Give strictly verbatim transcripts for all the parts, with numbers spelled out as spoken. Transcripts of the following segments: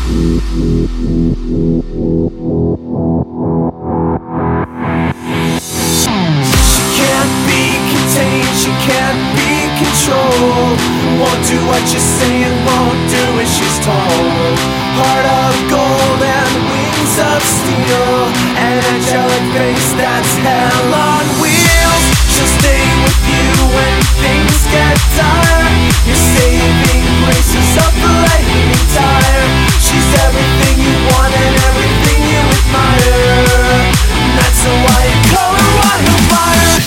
controlled. Won't do what you say and won't do as she's told. Heart of gold and wings of steel, an angelic face that's hell on wheels. She'll stay with you when things get dire. Your saving grace is a flaming tire. She's everything you want and everything you admire. And that's a white collar wildfire.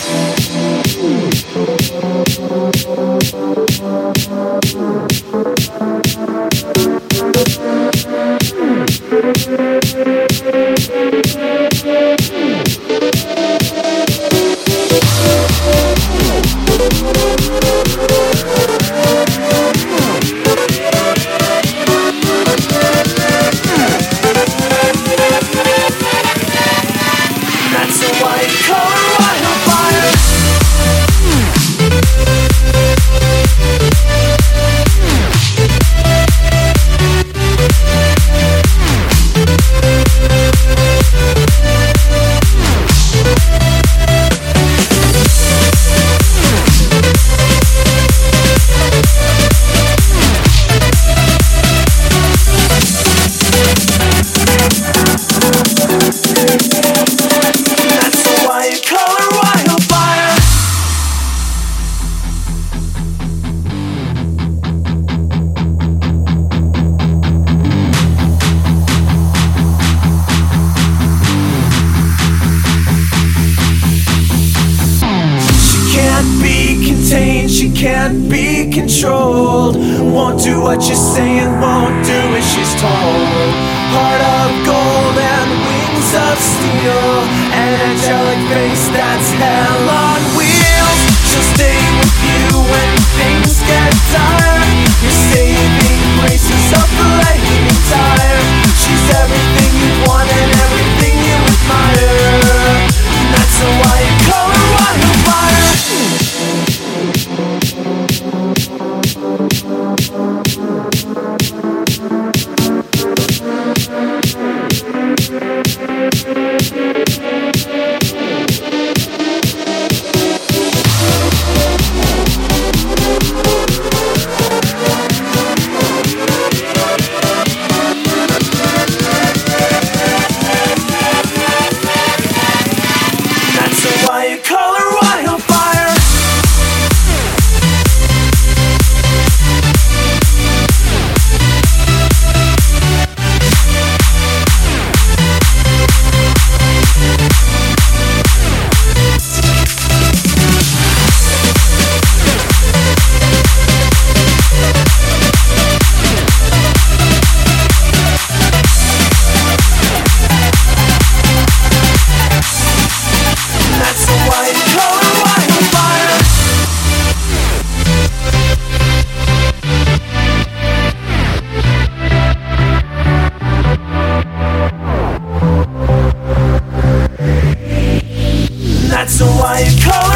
That's a white collar wildfire. She can't be controlled. Won't do what you say and won't do as she's told. Heart of gold and wings of steel, an angelic face that's hell on wheels. She'll stay with you when things get dire. Your saving grace is a flaming tire. She's everything you want and everything you admire. And that's a white collar wildfire. That's a white collar wildfire. That's a white collar wildfire. That's a white collar